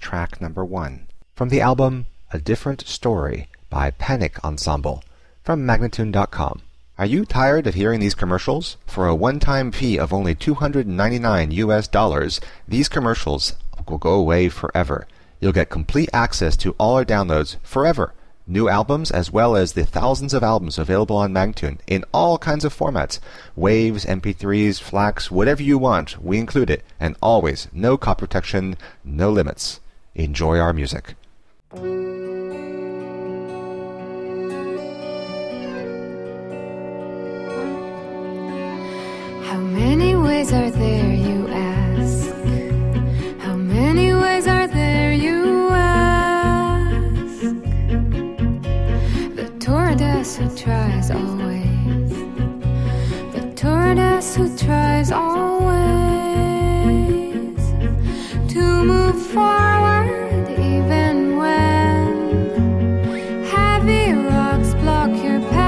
track number 1 from the album A Different Story by Panic Ensemble from Magnatune.com. Are you tired of hearing these commercials? For a one-time fee of only $299, these commercials will go away forever. You'll get complete access to all our downloads forever. New albums as well as the thousands of albums available on Magnatune in all kinds of formats. Waves, MP3s, FLACs, whatever you want, we include it. And always, no copy protection, no limits. Enjoy our music. How many ways are there, you ask? How many ways are there, you ask? The tortoise who tries always, the tortoise who tries always to move forward even when heavy rocks block your path.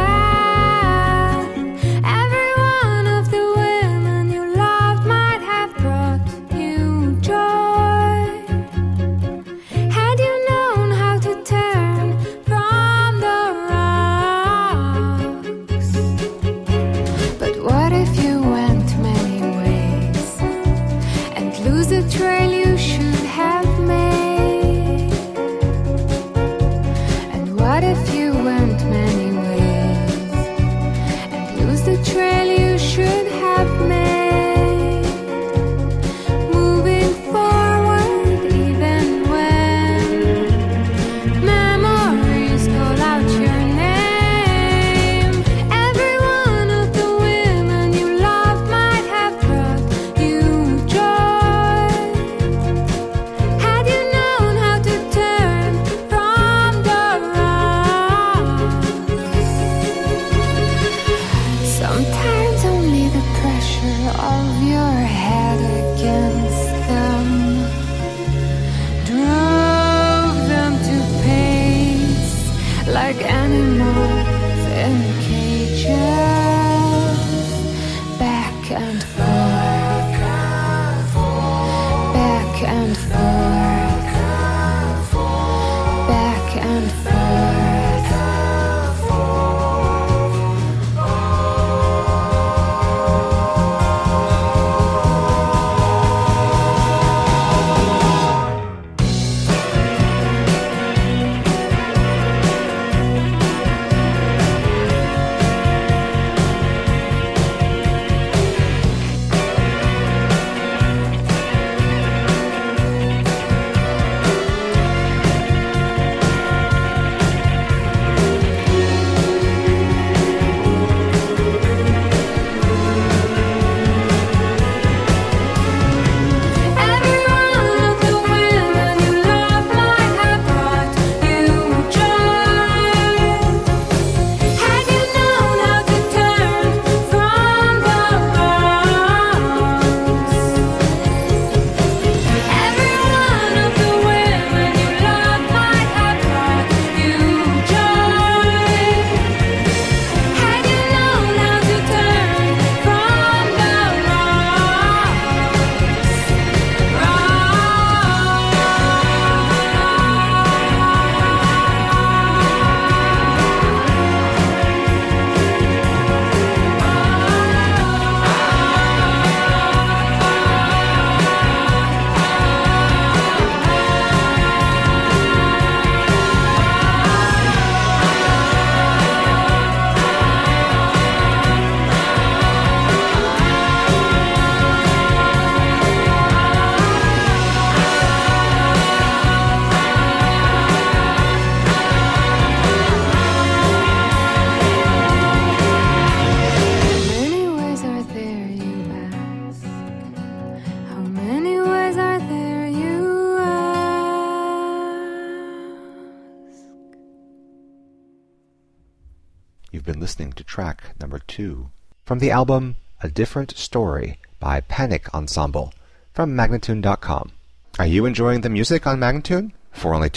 You've been listening to track number 2 from the album A Different Story by Panic Ensemble from Magnatune.com. Are you enjoying the music on Magnatune? For only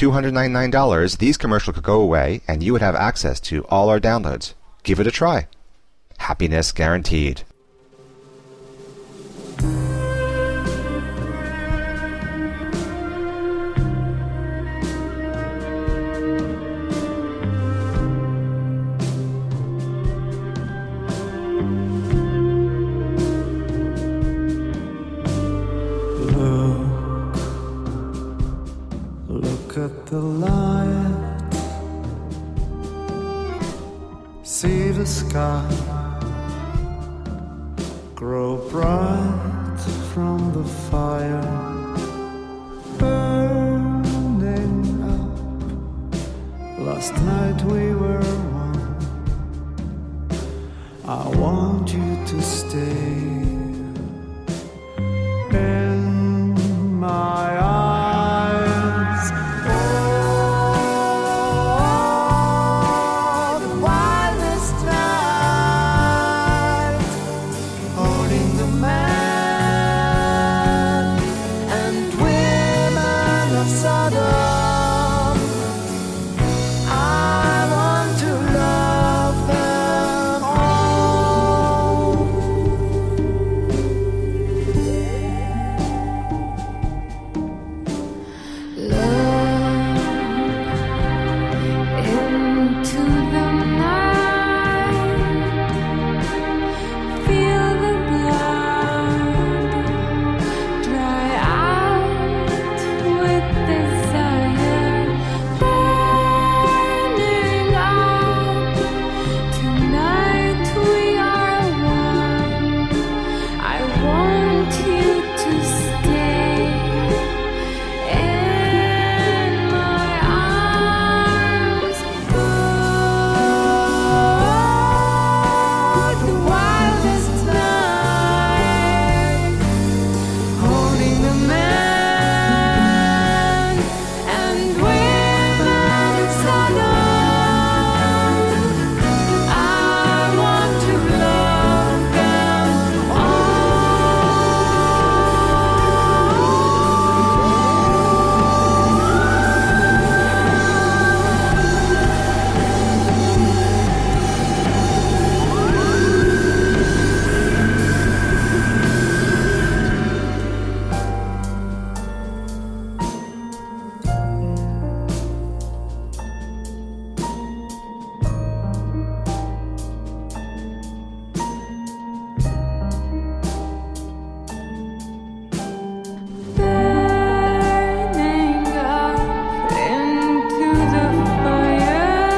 $299, these commercials could go away and you would have access to all our downloads. Give it a try. Happiness guaranteed. see the sky grow bright from the fire burning up. Last night we were one. I want you to stay in my eyes. Oh, the wildest night, holding the man and women of Sodom. I want to love them all. Look into the night, feel the blood dry out with desire, burning up. Tonight we are one. I want you to stay in my arms. Oh, the wildest night, holding the man and women of Sodom. I want to love them burning up into the fire.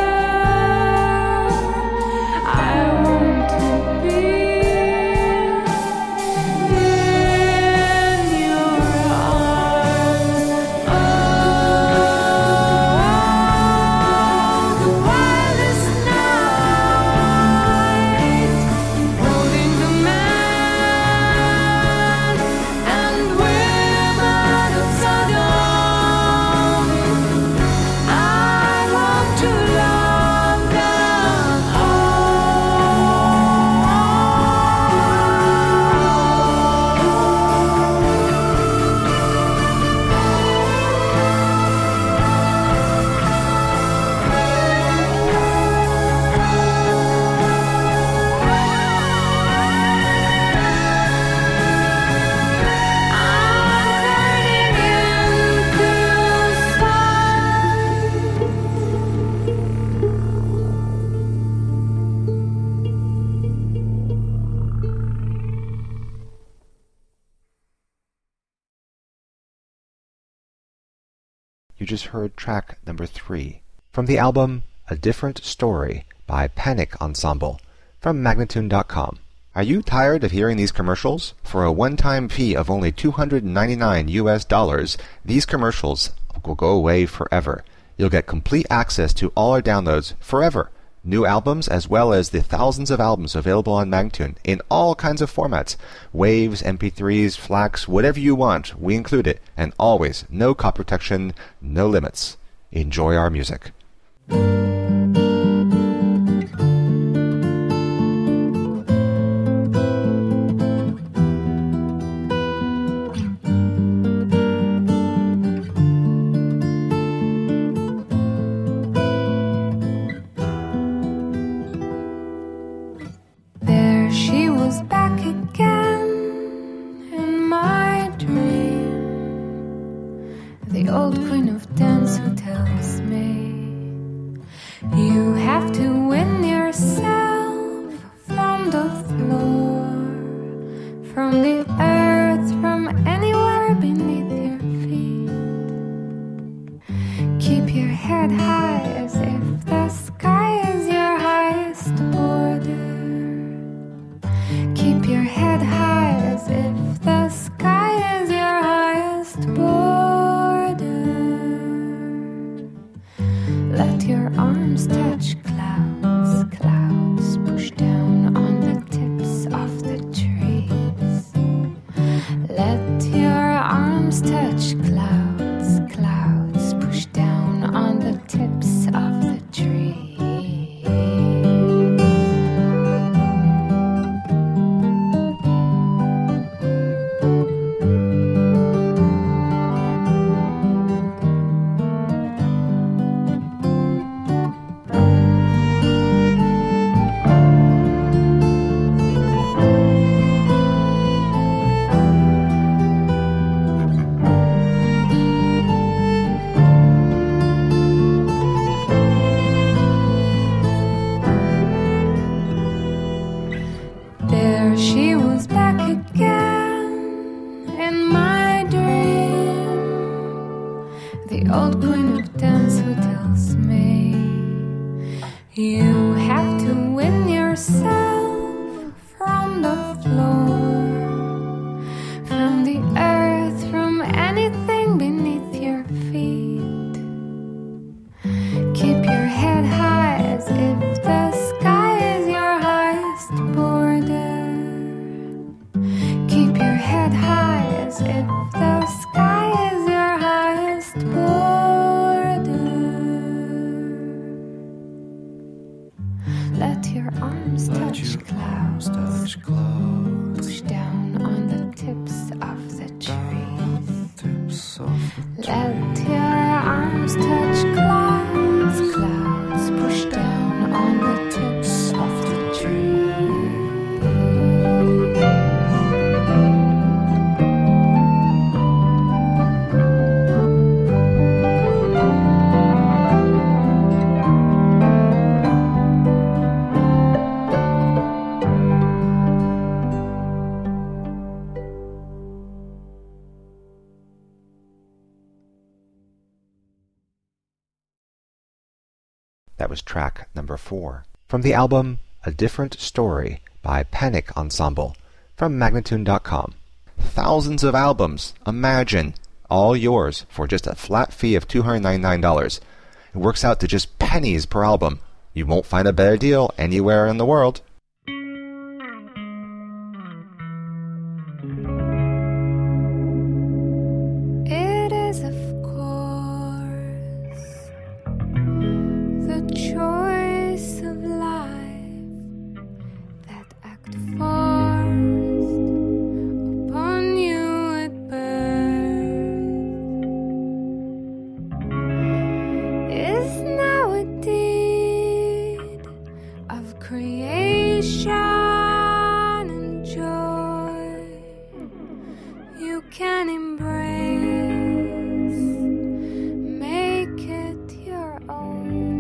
I want to be in your arms. Oh, the wildest night, holding the man and women of Sodom. I want to love them You just heard track number 3 from the album A Different Story by Panic Ensemble from Magnatune.com. Are you tired of hearing these commercials? For a one-time fee of only $299, these commercials will go away forever. You'll get complete access to all our downloads forever. New albums as well as the thousands of albums available on Magnatune in all kinds of formats. Waves, MP3s, FLACs, whatever you want, we include it. And always, no copy protection, no limits. Enjoy our music. There she was back again in my dream, the old queen of dance who tells me Let your arms touch clouds, clouds push down on the tips of the trees. Let your arms touch clouds, clouds push down on the tips of the trees. There she was back again in my dream, the old queen of dance who tells me you have to win yourself from the floor, from the earth, from anything beneath your feet. Keep your head high as if the sky is your highest border. Keep your head high as if the sky is your highest border. Let your arms touch clouds, push down on the tips of the trees. Let your arms touch clouds, clouds push down on the tips of the trees. That was track number 4 from the album A Different Story by Panic Ensemble from Magnatune.com. Thousands of albums, imagine, all yours for just a flat fee of $299. It works out to just pennies per album. You won't find a better deal anywhere in the world. It is, of course, the choice of life that act forced upon you at birth is now a deed of creation and joy you can embrace, make it your own.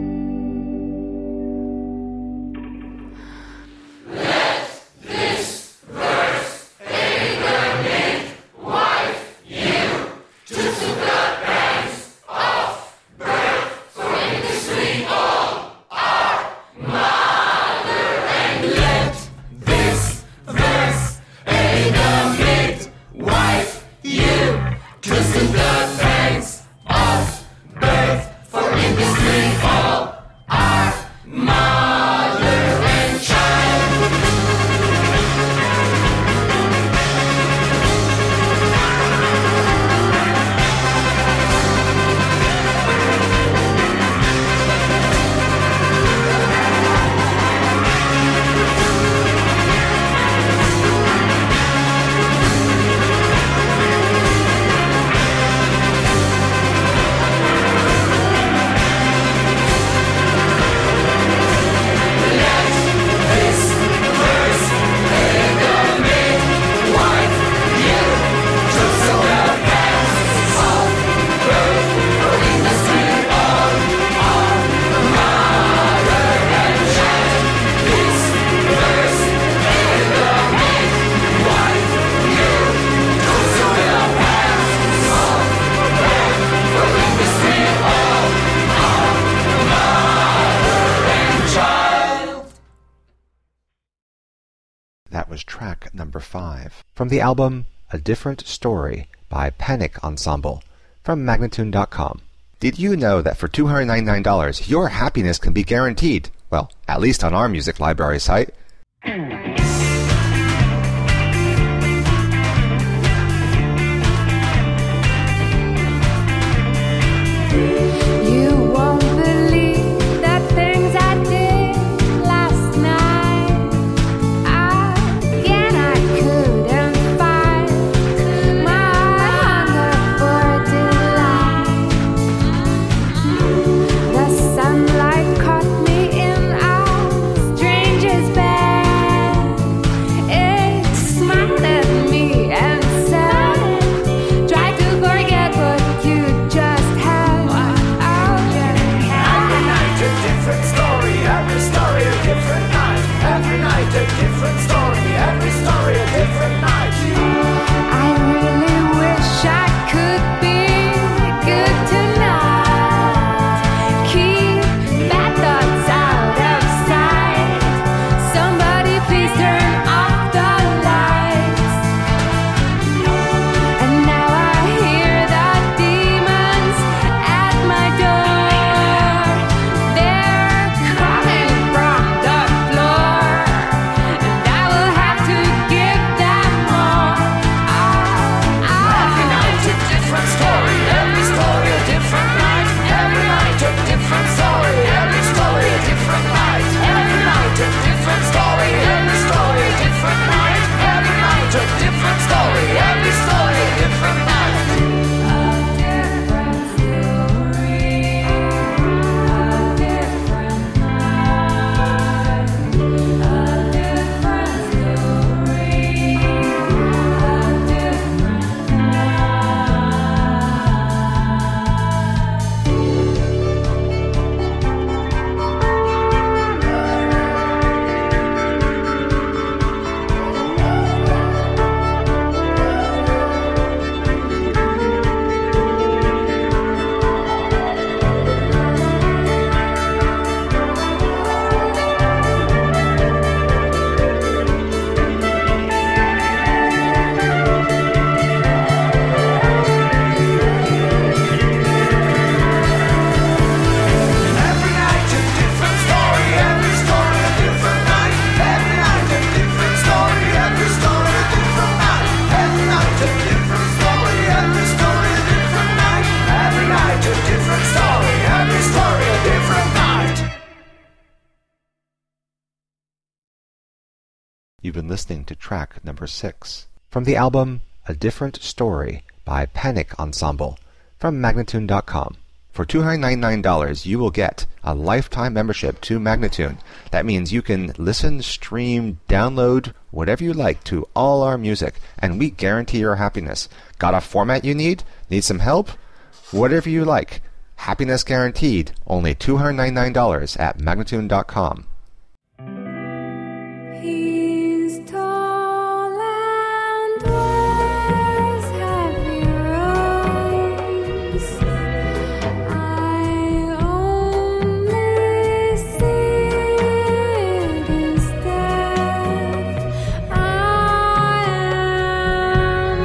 That was track number 5 from the album A Different Story by Panic Ensemble from Magnatune.com. Did you know that for $299, your happiness can be guaranteed? Well, at least on our music library site. You won't believe the things I did last night. Again, I couldn't fight my hunger for delight. The sunlight caught me in a stranger's bed. It smiled at me and said, "Try to forget what you just had." Every night a different story, every story a different night. Every night a different story, every story a different night. I really wish I could be good tonight. Keep bad thoughts out of sight. Somebody please turn off the lights. And now I hear the demons at my door. They're coming from the floor, and I will have to give them more. Every night a different story, every story a different night. Every night a different story, every story a different night. Every night a different story, every story a different night. Every night a different story, every story a different night. Every night a different story, every story a different night. Every night a different story, every story a different night. Every night a different story, every story a different night. Every night a different story, every story a different night. You've been listening to track number 6 from the album A Different Story by Panic Ensemble from Magnatune.com. For $299, you will get a lifetime membership to Magnatune. That means you can listen, stream, download, whatever you like to all our music, and we guarantee your happiness. Got a format you need? Need some help? Whatever you like. Happiness guaranteed. Only $299 at Magnatune.com. He's tall and wears heavy robes. I only see it instead. I am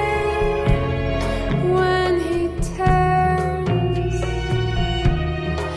following when he turns.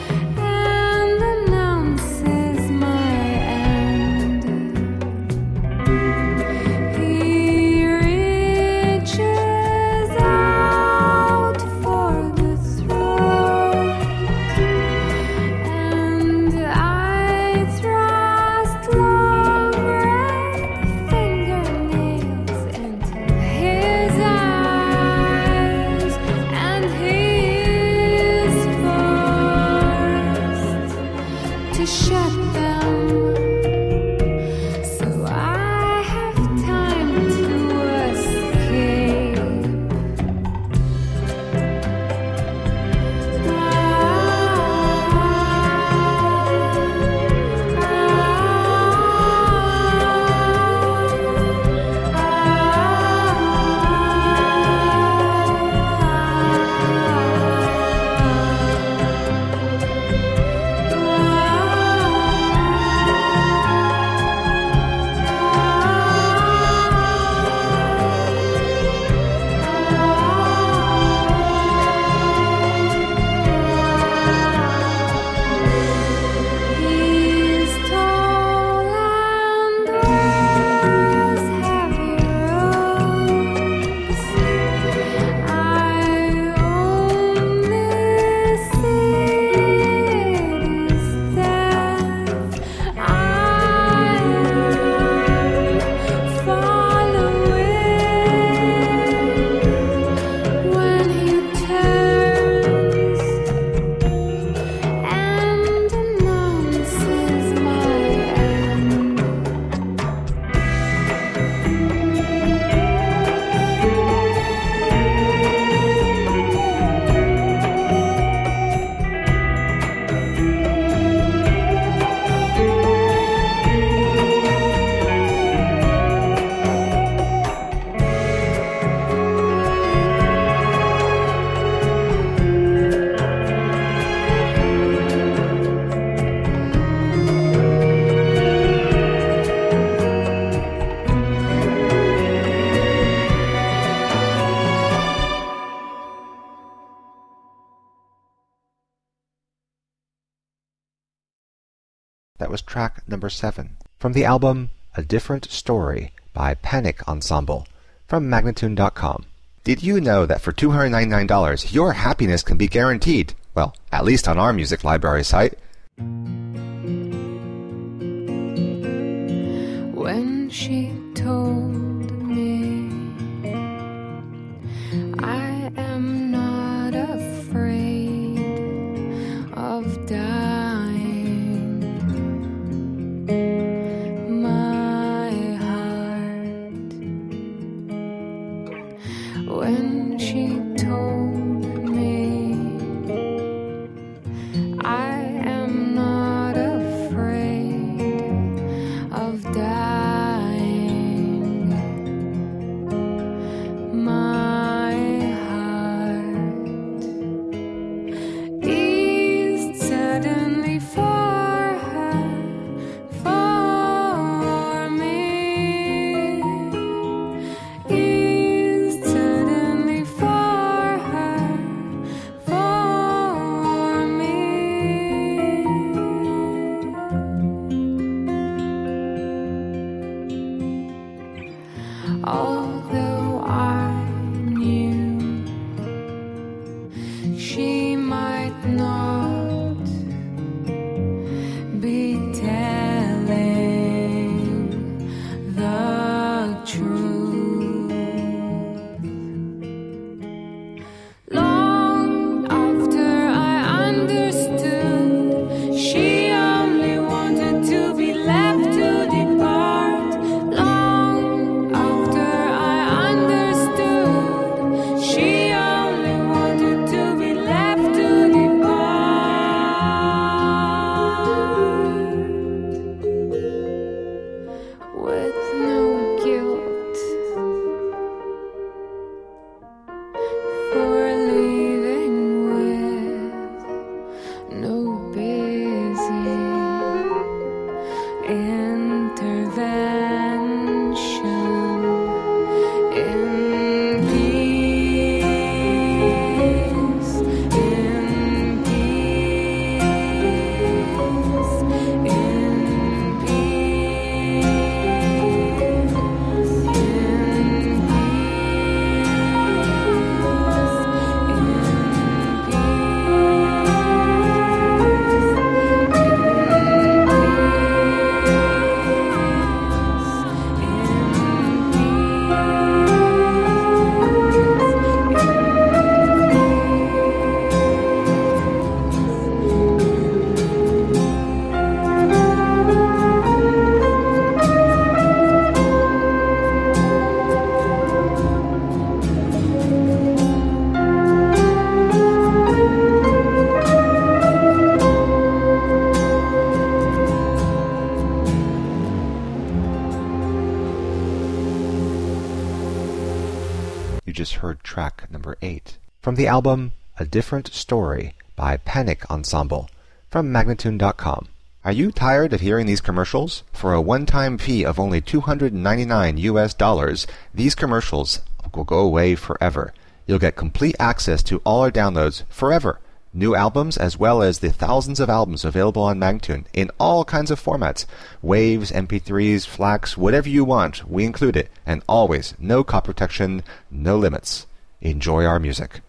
That was track number 7 from the album A Different Story by Panic Ensemble from Magnatune.com. Did you know that for $299 your happiness can be guaranteed? Well, at least on our music library site. When she told me I am not afraid of dying, my heart. When she told me I am not afraid of dying, my heart eased suddenly for her, for me, eased suddenly for her, for me. Although I knew she might not be telling the truth. Long after I understood, she only wanted to be left to depart. Long after I understood, she only wanted to be left to depart. With no guilt for leaving, with no busy intervention, in peace, in peace, in peace, You just heard track number 8 from the album A Different Story by Panic Ensemble from Magnatune.com. Are you tired of hearing these commercials? For a one-time fee of only $299 these commercials will go away forever. You'll get complete access to all our downloads forever. New albums as well as the thousands of albums available on Magnatune in all kinds of formats. Waves, MP3s, FLACs, whatever you want, we include it. And always, no copy protection, no limits. Enjoy our music.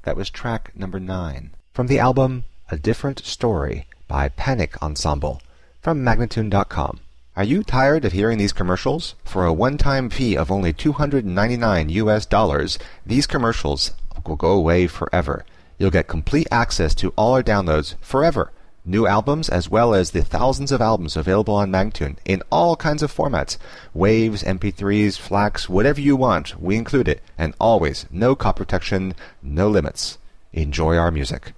That was track number 9. From the album A Different Story by Panic Ensemble from Magnatune.com. Are you tired of hearing these commercials? For a one-time fee of only $299 US, these commercials will go away forever. You'll get complete access to all our downloads forever. New albums as well as the thousands of albums available on Magnatune in all kinds of formats. Waves, MP3s, FLACs, whatever you want, we include it. And always, no copy protection, no limits. Enjoy our music.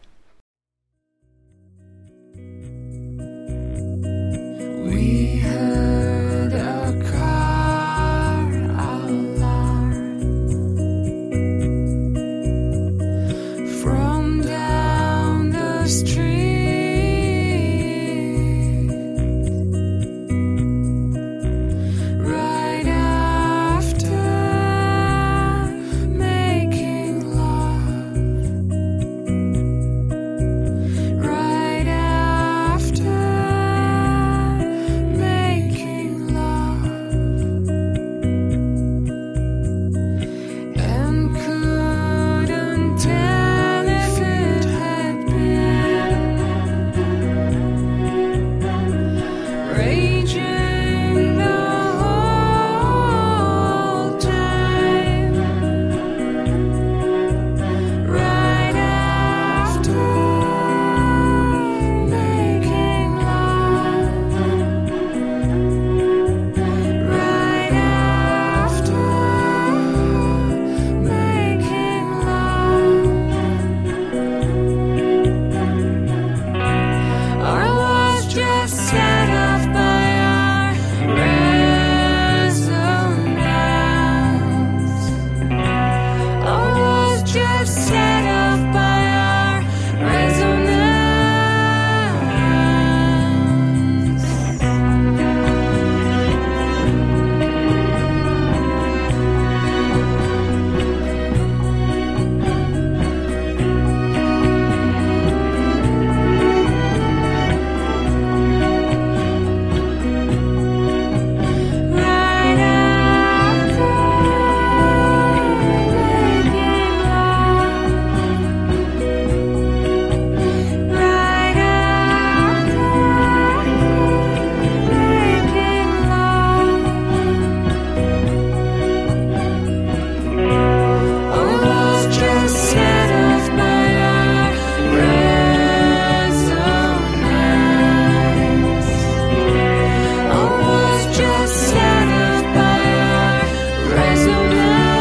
We heard a car alarm from down the street. Right after making love. Right after making love. And couldn't tell if it had been raging the whole time. Right after making love. Right after making love. Or was just set off by our resonance. Or was just set off by our resonance. Right after making love. Right after making love. Or was just set off by our resonance. Or was just set off by our resonance.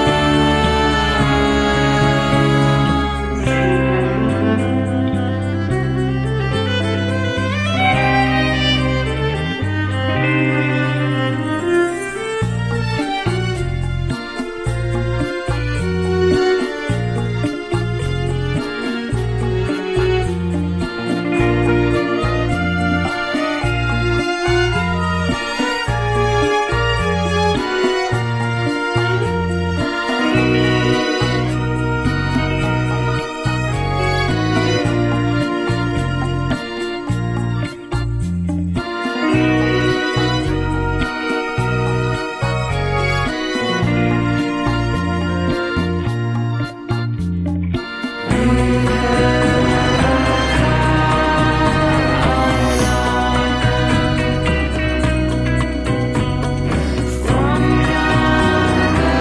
From down the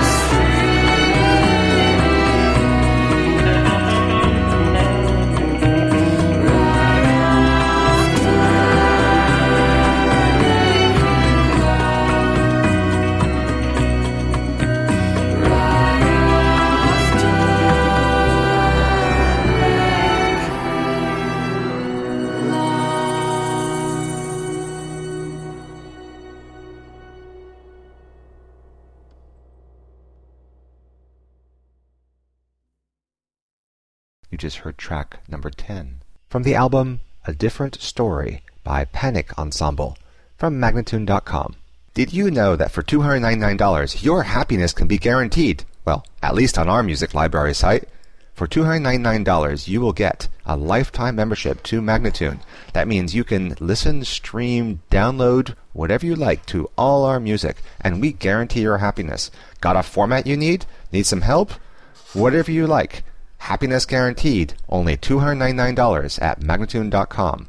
You just heard track number 10. From the album A Different Story by Panic Ensemble from Magnatune.com. Did you know that for $299 your happiness can be guaranteed? Well, at least on our music library site. For $299 you will get a lifetime membership to Magnatune. That means you can listen, stream, download, whatever you like to all our music, and we guarantee your happiness. Got a format you need? Need some help? Whatever you like. Happiness guaranteed. Only $299 at Magnatune.com.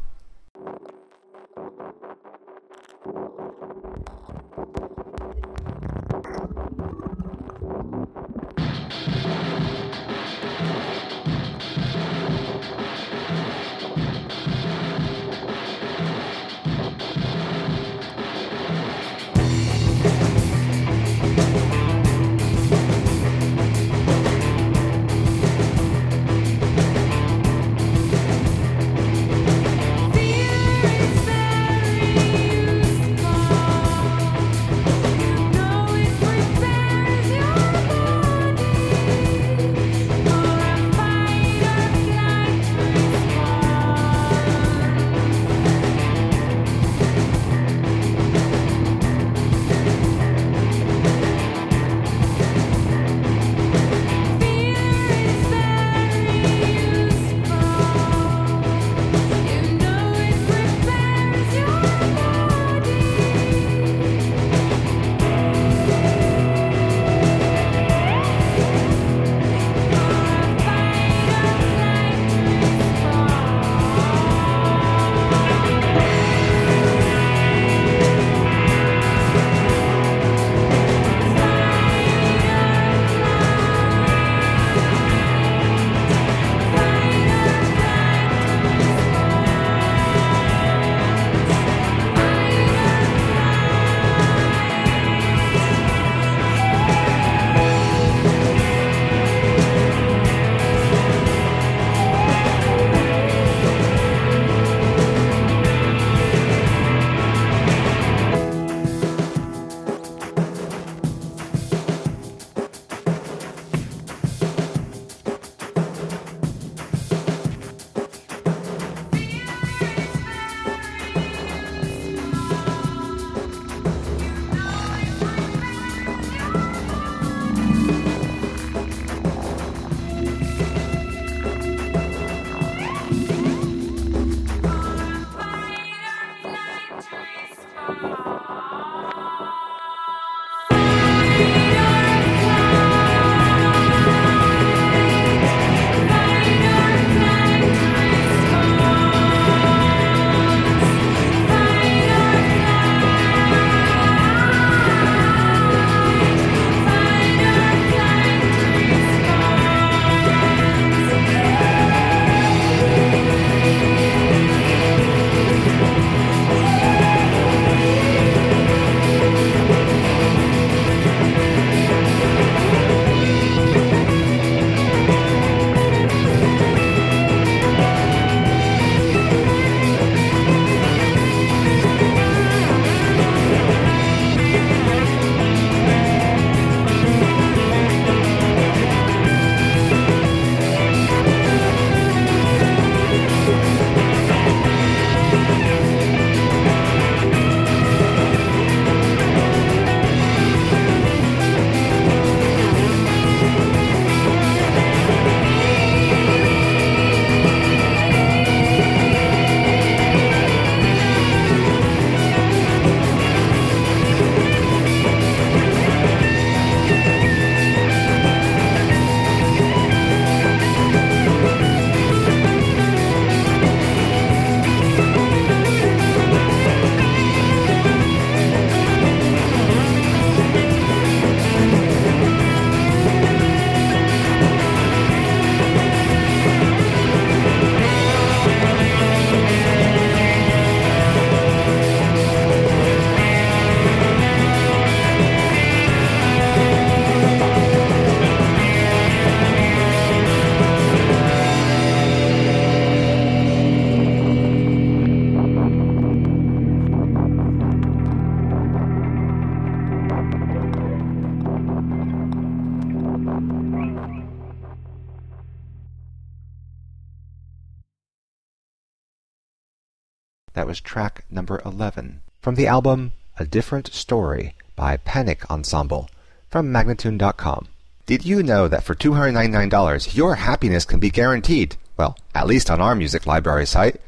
That was track number 11 from the album A Different Story by Panic Ensemble from Magnatune.com. Did you know that for $299 your happiness can be guaranteed? Well, at least on our music library site.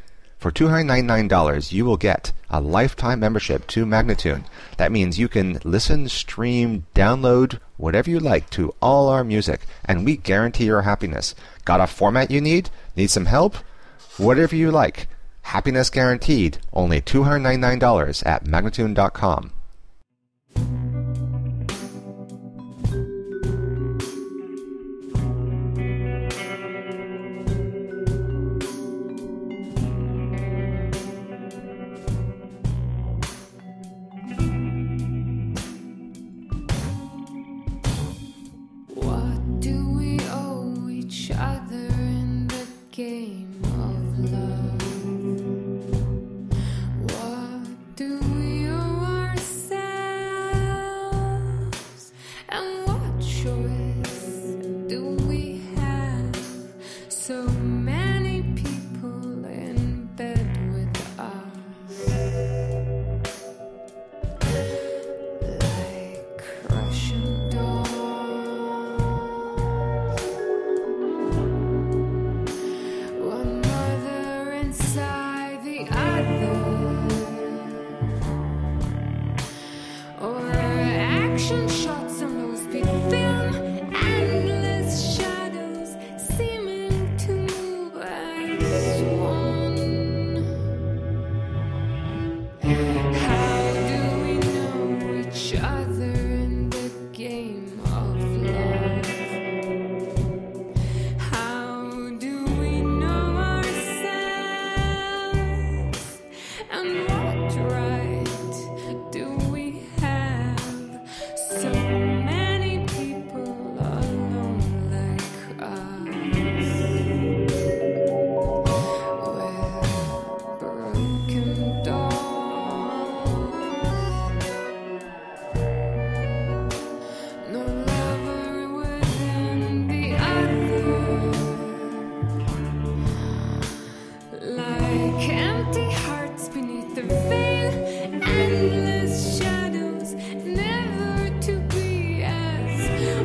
For $299, you will get a lifetime membership to Magnatune. That means you can listen, stream, download, whatever you like to all our music, and we guarantee your happiness. Got a format you need? Need some help? Whatever you like. Happiness guaranteed. Only $299 at Magnatune.com. What do we owe each other in the game of love? What do we owe ourselves? And what choice do we have? So many people in bed with us, like Russian dolls. One mother inside the other, or action shots on low speed film, endless shadows seeming to move as one. How do we know each other in the game of love? How do we know ourselves? And what right do we have? So many people alone like us, with broken dolls. No lover within the other, like empty hearts beneath the veil, endless shadows, never to be as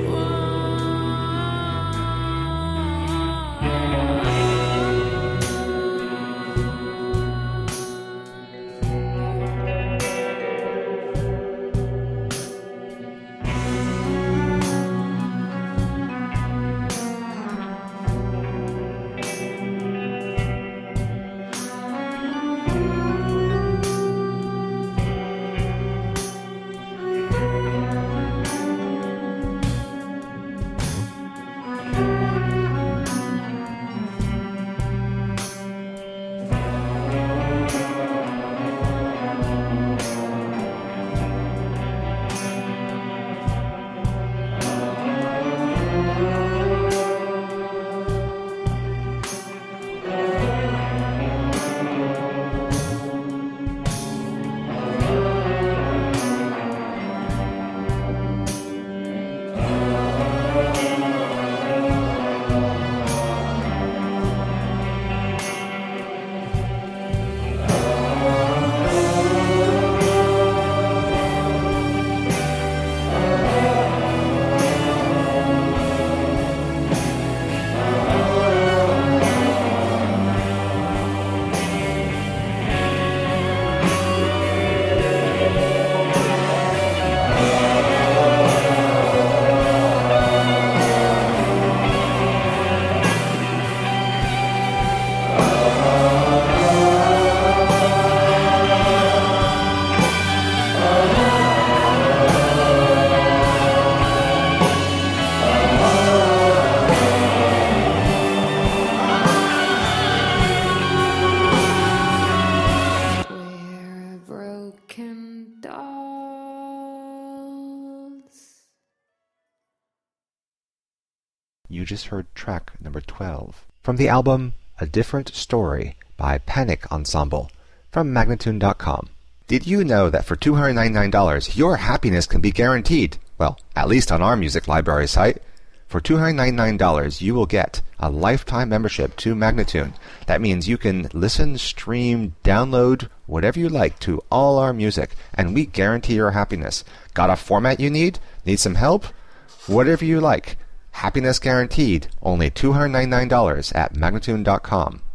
we're broken dolls. You just heard track number 12 from the album A Different Story by Panic Ensemble from Magnatune.com. Did you know that for $299 your happiness can be guaranteed? Well, at least on our music library site. For $299 you will get a lifetime membership to Magnatune. That means you can listen, stream, download, whatever you like to all our music, and we guarantee your happiness. Got a format you need? Need some help? Whatever you like. Happiness guaranteed. Only $299 at Magnatune.com.